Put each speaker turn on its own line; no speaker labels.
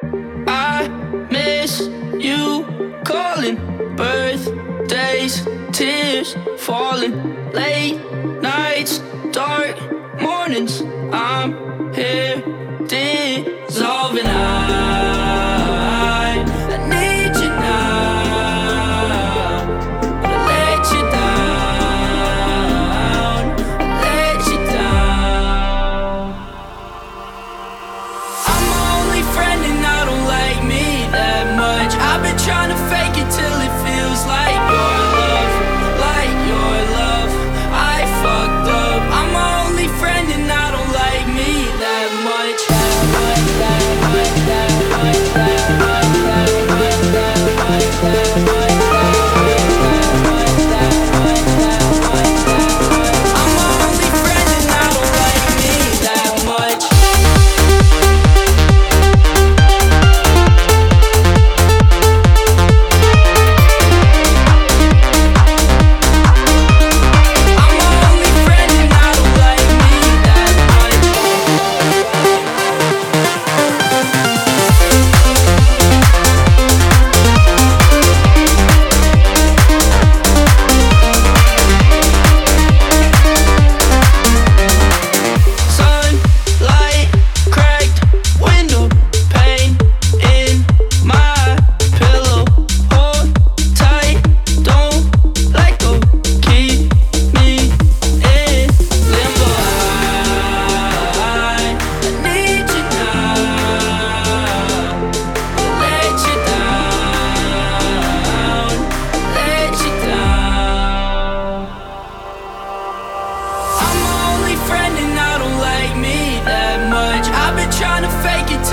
I miss you calling, birthdays, tears falling, late nights, dark mornings. I'm here dissolving. I need you now. But I let you down, let you down. I'm my only friend and I don't like me that much. I've been trying to fake it till it feels like your love, like your love. I fucked up. I'm my only friend and I don't like me that much. I'm my only friend and I don't like me that much. I'm my only friend and I don't like me that much. Sunlight, cracked window pane in my pillow. Hold tight, don't let go. Keep me in limbo. I need you now. Let you down, let you down. I'm my only friend and I don't like me that much. I've been trying to fake it